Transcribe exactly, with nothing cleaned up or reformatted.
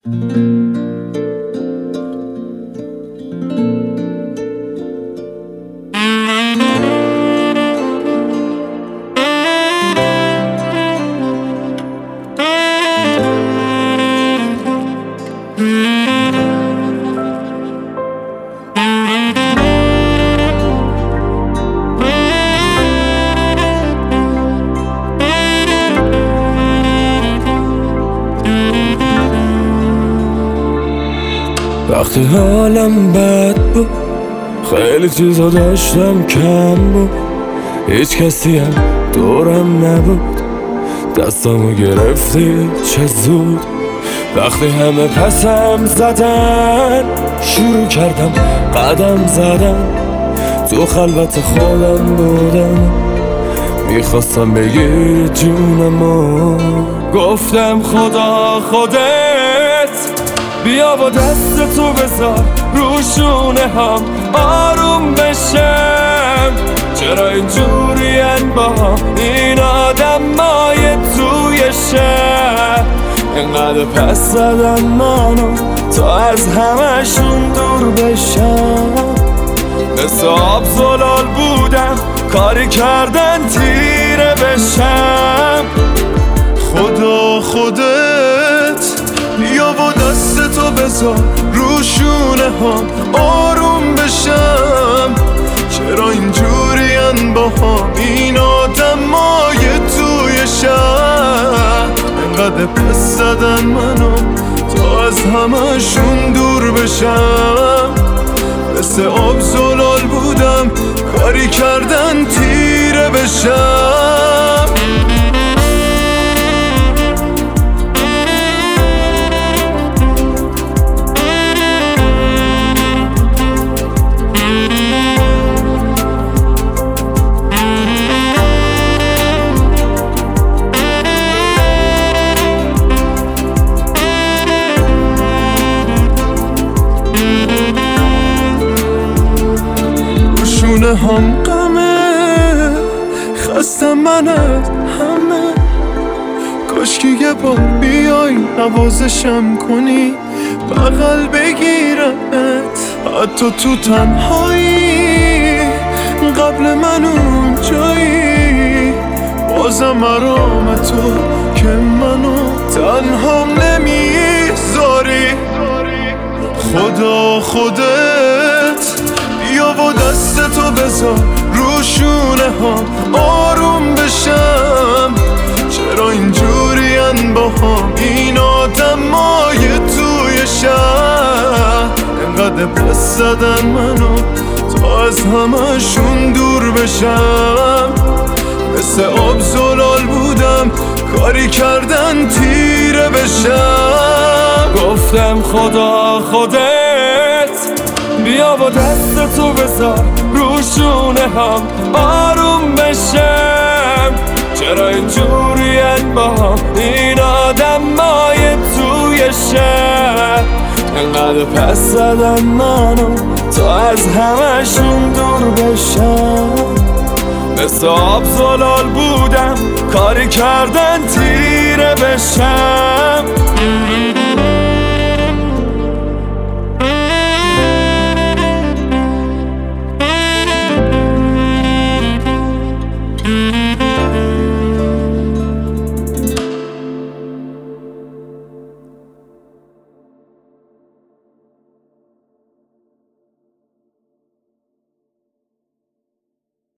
وقتی حالم بد بود خیلی چیزا داشتم کم بود، هیچ کسی هم دورم نبود، دستامو گرفتی چه زود. وقتی همه پسم زدن شروع کردم قدم زدن، تو خلوت خودم بودم میخواستم بگیر جونمو. گفتم خدا خودت بیا با دست تو بذار رو شونه هم آروم بشم. چرا اینجورین با این آدمای توی شهر، اینقدر پس زدن منو تا از همشون دور بشم. مثل آب زلال بودم کاری کردن تیره بشم. خدا خودت بیا با دست تو بذار رو شونه هم آروم بشم. چرا اینجورین با هم این آدمای توی شهر، انقدر پس زدن منو تا از همشون دور بشم. مثل آب زلال بودم کاری کردن تیره بشم. هم غمه خستم من از همه، کاش که یه بار بیای نوازشم کنی بغل بگیرمت، حتی تو تنهایی قبل من اون جایی. بازم مرام تو که منو تنهام نمیذاری. خدا خودت بیا با دست تو بذار رو شونه هم آروم بشم. چرا اینجورین با هم این آدمای توی شهر، انقدر پس زدن منو تا از همشون دور بشم. مثل آب زلال بودم کاری کردن تیره بشم. گفتم خدا خودت بیا با دست تو بذار رو شونه هم آروم بشم. چرا اینجورین با هم این آدمای توی شهر، انقدر پس زدن منو تا از همشون دور بشم. مثل آب زلال بودم کاری کردن تیره بشم.